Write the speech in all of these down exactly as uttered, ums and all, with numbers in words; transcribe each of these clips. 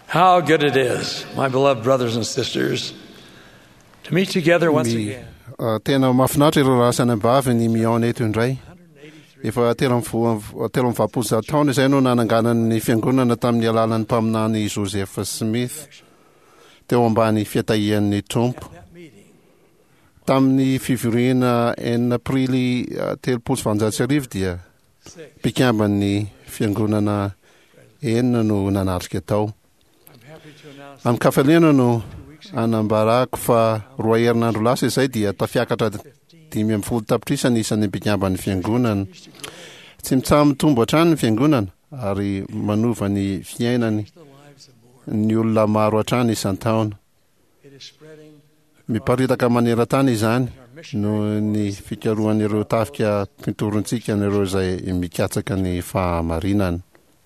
How good it is, my beloved brothers and sisters, to meet together once again. Tena mahafinaritra ireo rasanambavy ny miaona eto indray. Efa telo amby valopolo taona izay no nananganany fiangonana tamin'ny alalan'ny mpaminany Joseph Smith teo ambany fiatahian'ny Tompo. Tamin'ny fivoriana enina aprily telopolo sy valonjato sy arivo dia mpikambany fiangonana enina no nanatrika tao. Amin'ny kafaliana no anambarako fa roa herinandro lasa izay dia tafiakatra dimy amby folo tapitrisa ny isan'ny mpikambany fiangonana. Tsy mitsamo tombo hatrany ny fiangonana ary manova ny fiainany ny olona maro hatrany isan-taona. Miparitaka maneran-tany izany no ny fikarohan'ireo tafika pintorontsika n'ireo izay mikatsaka ny fahamarinana.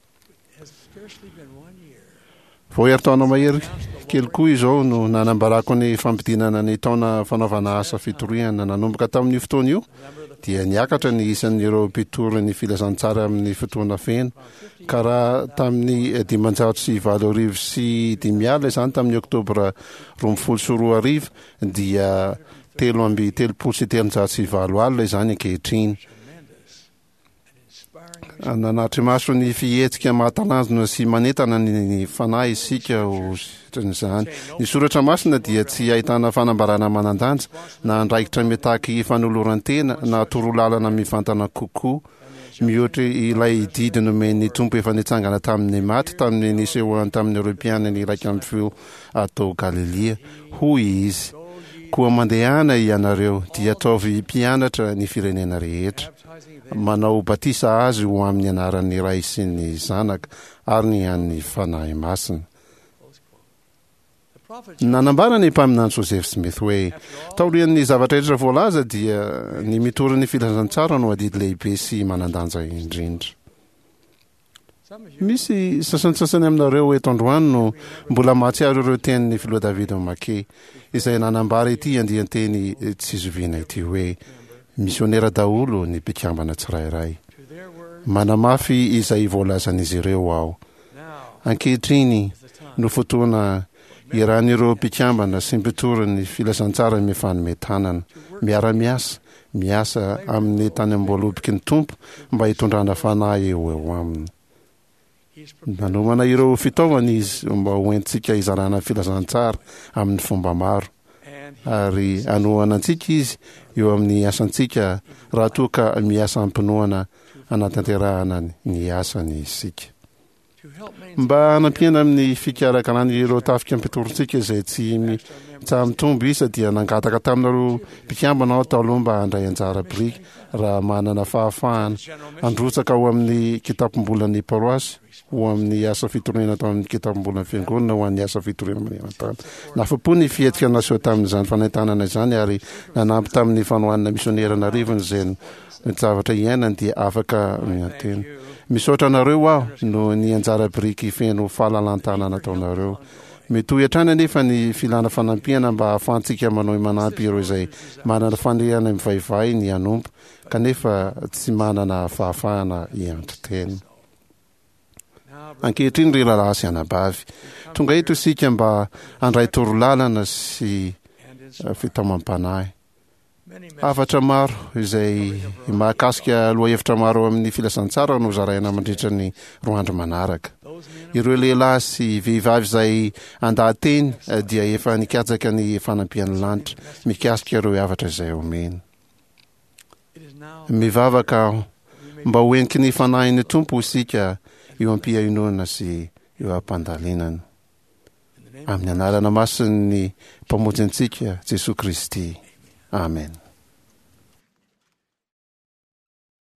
Vao herintaona mahery kely koa izao no nanambarako ny fampidinana ny taona fanaovana asa fitoriana nanomboka tamin'io fotoana io dia niakatra ny isan'ireo mpitory ny filazantsara amin'ny fotoana feno ka raha tamin'ny dimanjato sy valo arivo sy dimy alina izany tamin'ny oktobra roa ambin'ny folo sy roa arivo dia telo amby telopolo sy telonjato sy valo alina izany ankehitriny. Nanatry maso ny fihetsika mahatalanjona sy manentana ny fanahy isika izany. Ny soratra masina dia tsy ahitana fanambarana manan-danja na andraikitra mitaky fanoloran-tena na torolalana mivantana kokoa. Mihoatra ilay didy nomen'ny Tompo efa nitsangana tamin'ny maty tamin'ny nisehoany tamin'ny Europeana ny iraika amby feo atao Galilea. Hoy izy, koa mandehana ianareo dia ataovy mpianatra ny firenena rehetra, manao batisa azy ho amin'ny anaran'ny Ray sy ny Zanaka ary ny an'ny fanahy masina. Nanambara ny mpaminany Joseph Smith hoe taorian'ny zavatra rehetra voalaza dia ny mitory ny filazantsara no adidy lehibe sy manan-danja indrindra. Misy sasantsasany aminareo eto androany no mbola mahatsiaro ireo tenin'ny filoha Davida Maquet izay nanambara ity andian-teny tsy zoviana ity hoe misionera daholo ny mpikambana tsirairay. Manamafy izay voalazan'izy ireo aho. Ankehitriny no fotoana iarahan'ireo mpikambana sy mpitory ny filazantsara mifanometanana, miara-miasa, miasa amin'ny tany am-boalobiky ny Tompo mba hitondrana fanahy eo eo aminy. Nanomana ireo fitaovana izy mba hoentsika izarana filazantsara amin'ny fomba maro ary anohana antsika izy eo amin'ny asantsika raha toa ka miasa ampinoana anatanterahana ny asany isika. Mba hanampiana amin'ny fikarakarana ireo tafika mpitorontsika izay tsy mitombo isa dia nangataka taminareo mpikambana ao taloha mba handray anjara biriky raha manana fahafahana androtsaka ho amin'ny kitapom-bolan'ny paroasy, ho amin'ny asa fitoriana atao amin'ny kitapom-bolan'ny fiangonana, ho amin'ny asa fitoriana maneran-tany. Nafapo ny fihetsika naseho tamin'izany fanentanana izany ary nanampy tamin'ny fanohanana misionera narivony izay ny zavatra iainany dia afaka miantena. Misaotra anareo aho no ny anjara biriky feno fahalalantana nataonareo. Metohy hatrany anefa ny filana fanampiana mba ahafahantsika manao manampy ireo izay manana fanehana mivaivay ny hanompo kanefa tsy manana fahafahana iantotena. Ankehitriny ry lalahy sy anabavy, tonga eto isika mba handray torolalana sy fitaomam-panahy. Hafatra maro izay mahakasika lohahevitra maro amin'ny filazantsara no zaraina mandritra ny roa andro manaraka. Ireo lehilahy sy vehivavy izay andahateny dia efa nikatsaka ny fanampian'ny lanitra mikasika ireo havatra izay omena. Mivavaka aho mba hoentiky ny fanahin'ny Tompo isika eo am-piainoana sy eo am-pandalinana. Amin'ny anarana masin'ny mpamonjy antsika Jesosy Kristy. Amen.